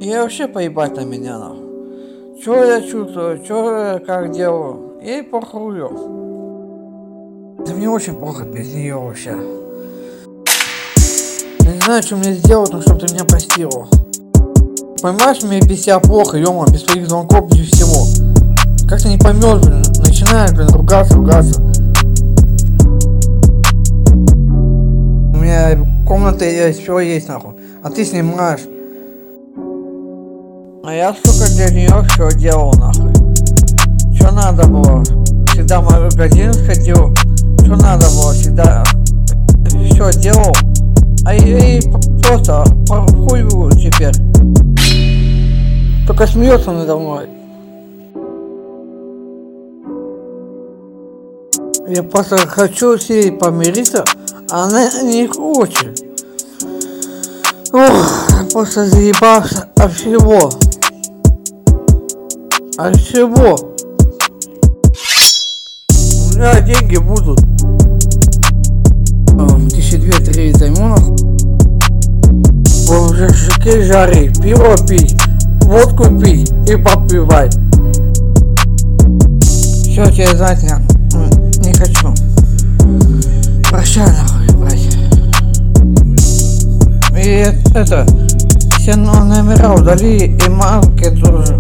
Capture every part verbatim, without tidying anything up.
Я вообще поебать на меня, нахуй. Чё я чувствую, чё я как делаю, ей похую. Да мне очень плохо без нее вообще. Я не знаю, что мне сделать, но чтобы ты меня простила. Понимаешь, мне без тебя плохо, ё-мо, без твоих звонков, без всего. Как ты не поймешь, блин, начинаешь, блин, ругаться, ругаться. У меня комната есть, все есть, нахуй. А ты снимаешь. А я, сука, для нее все делал, нахуй. Что надо было? Всегда в магазин сходил. Что надо было? Всегда все делал. А ей просто по хую теперь. Только смеется надо мной. Я просто хочу с ней помириться, а она не хочет. Ох, просто заебался от всего. От всего. У меня деньги будут. Тысячи две-три займу, нахуй. В шашлыки жарить, пиво пить, водку пить и попивать. Все, тебе знать я не хочу. Прощай, нахуй, брать. И это, все номера удали, и мамки тоже.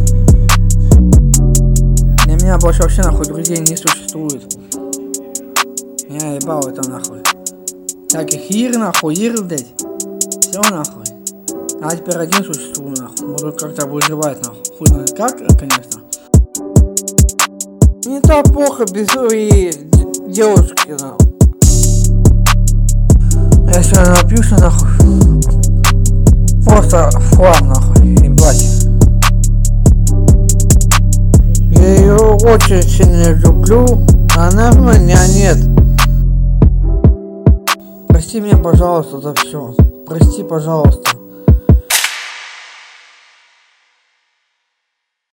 Для меня больше вообще нахуй друзей не существует. Я ебал это нахуй. Таких ир нахуй, ир, блять. Все нахуй. А теперь один существую нахуй. Буду как-то выживать нахуй. Хуй знает как, конечно. Не так плохо без своей девушки нахуй. Я сегодня напьюсь нахуй. Просто флам нахуй, ебать. Я ее очень сильно люблю, а она в меня нет. Прости меня, пожалуйста, за все. Прости, пожалуйста.